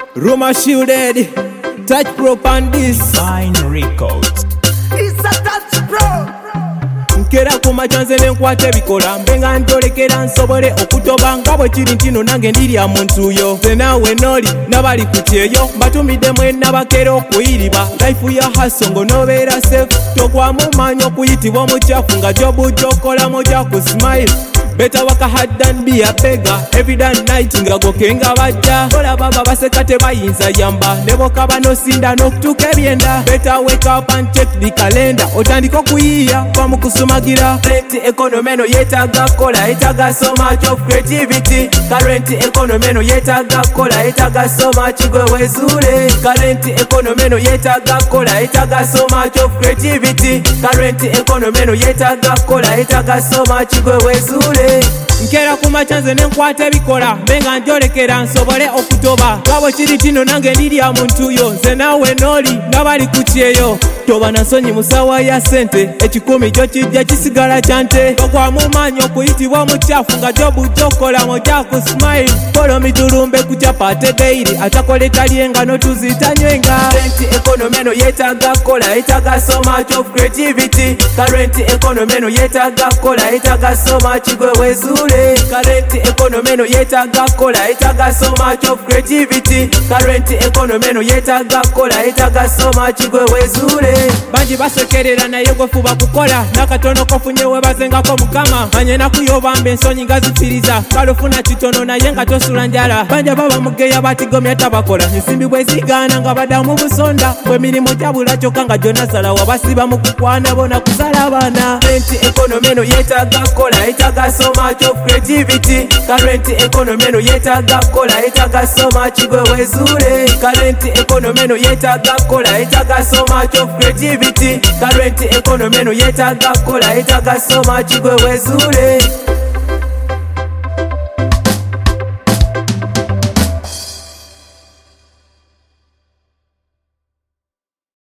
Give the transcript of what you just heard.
Roma shielded, touch pro and this Fine Records. It's a touch pro. nkera ku machanze nenkwata ebikola mbenga ntolekera nsobole okutoba nga bwe kiri ntino nange ndirya muntu yo nze naawe noli nabali ku kyeyo mbatumidde mwena bakera okuyiriba life ya hasongo nobeera safe togwamu maanyi okuyitibwa omukyafu nga jobu gyokolamu ojja ku smile Better work hard than be a beggar. Every day night nga gokenga bajja kola baba baseka tebayinza yamba neboka bano sinda n'okutuuka ebyenda. Better wake up and check the calendar otandika okuyiiya va mu kusumagira. Current economy no yeetaaga kola yeetaaga so much of creativity. Current economy no yeetaaga kola yeetaaga so much gwe wezuule. Current economy no yeetaaga kola yeetaaga so much of creativity. Current economy no yeetaaga kola yeetaaga so much gwe wezuule. Nkera ku machanze nenkwata ebikola mbenga njolekera nsobole okutoba gabo kiri kino nange ndirya muntu yo nze naawe noli nabali ku kyeyo toba na nsonyi musawa ya sente ekikumi kyo kijja kisigala kyante togwamu maanyi okuyitibwa omukyafu nga jobu gyokola mojja ku smile polo mitulumbe ku kyapate deiri atakola talyenga notuzitanywenga. Current economy no yeetaaga kola yeetaaga so much of creativity. Current economy no yeetaaga kola yeetaaga so much gwe wezuule. Current economy no yeetaaga kola yeetaaga so much of creativity. Current economy no yeetaaga kola yeetaaga so much gwe wezuule. Banji basekerera naye gwe fuba kukola nakatono kofunye webazengako mukama manye nakuyobamba ensonyi nga zifiriza kalufuna kitono naye nga tosula njala banja baba mugeya batigomya tabakola ensimbi bwe zigaana nga badamu busonda bw'emirimu gyabula kyokka nga gyonna salawa basiba mu kukwana bona kusala abaana. Current economy no yeetaaga kola yeetaaga so much of creativity. Current economy no yeetaaga kola yeetaaga so much gwe wezuule. Current economy no yeetaaga kola yeetaaga so much of creativity. Current economy no yeetaaga kola yeetaaga so much gwe wezuule.